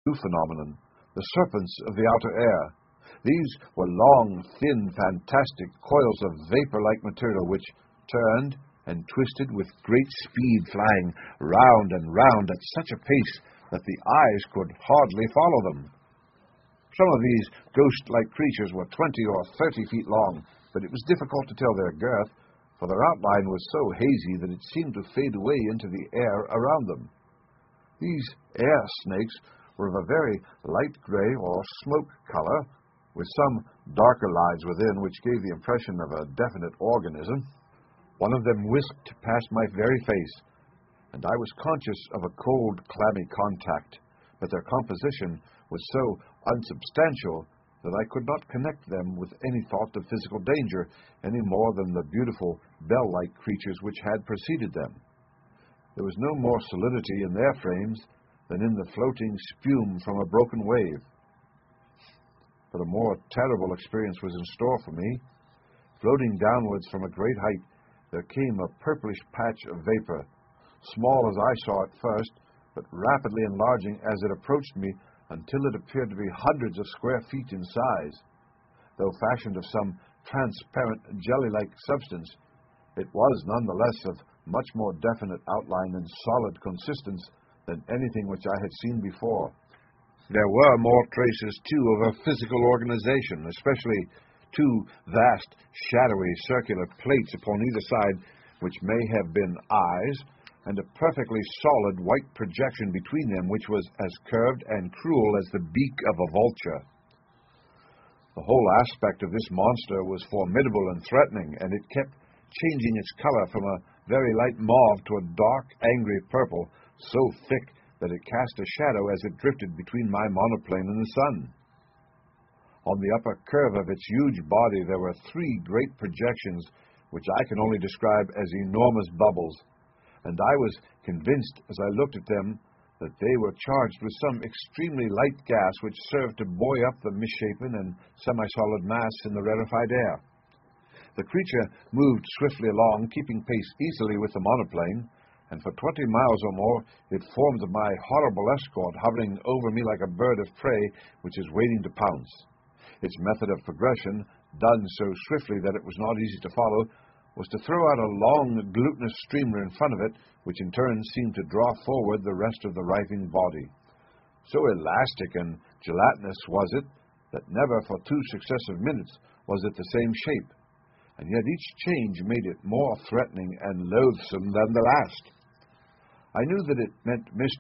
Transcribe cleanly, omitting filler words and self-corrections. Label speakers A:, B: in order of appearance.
A: new phenomenon, the serpents of the outer air. These were long, thin, fantastic coils of vapor-like material which turned and twisted with great speed, flying round and round at such a pace that the eyes could hardly follow them. Some of these ghost-like creatures were 20 or 30 feet long, but it was difficult to tell their girth, for their outline was so hazy that it seemed to fade away into the air around them. These air snakes were of a very light gray or smoke color, with some darker lines within which gave the impression of a definite organism. One of them whisked past my very face, and I was conscious of a cold, clammy contact, but their composition was so unsubstantial that I could not connect them with any thought of physical danger any more than the beautiful bell-like creatures which had preceded them. There was no more solidity in their frames than in the floating spume from a broken wave. But a more terrible experience was in store for me. Floating downwards from a great height, there came a purplish patch of vapor, small as I saw it first, but rapidly enlarging as it approached me until it appeared to be hundreds of square feet in size. Though fashioned of some transparent jelly-like substance, it was nonetheless of much more definite outline and solid consistence than anything which I had seen before. There were more traces, too, of a physical organization, especially two vast, shadowy, circular plates upon either side, which may have been eyes, and a perfectly solid white projection between them, which was as curved and cruel as the beak of a vulture. The whole aspect of this monster was formidable and threatening, and it kept changing its color from a very light mauve to a dark, angry purple, so thick that it cast a shadow as it drifted between my monoplane and the sun. On the upper curve of its huge body there were three great projections, which I can only describe as enormous bubbles, and I was convinced as I looked at them that they were charged with some extremely light gas which served to buoy up the misshapen and semi-solid mass in the rarefied air. The creature moved swiftly along, keeping pace easily with the monoplane, and for 20 miles or more it formed my horrible escort, hovering over me like a bird of prey which is waiting to pounce. Its method of progression, done so swiftly that it was not easy to follow, was to throw out a long, glutinous streamer in front of it, which in turn seemed to draw forward the rest of the writhing body. So elastic and gelatinous was it that never for 2 successive minutes was it the same shape, and yet each change made it more threatening and loathsome than the last. I knew that it meant mischief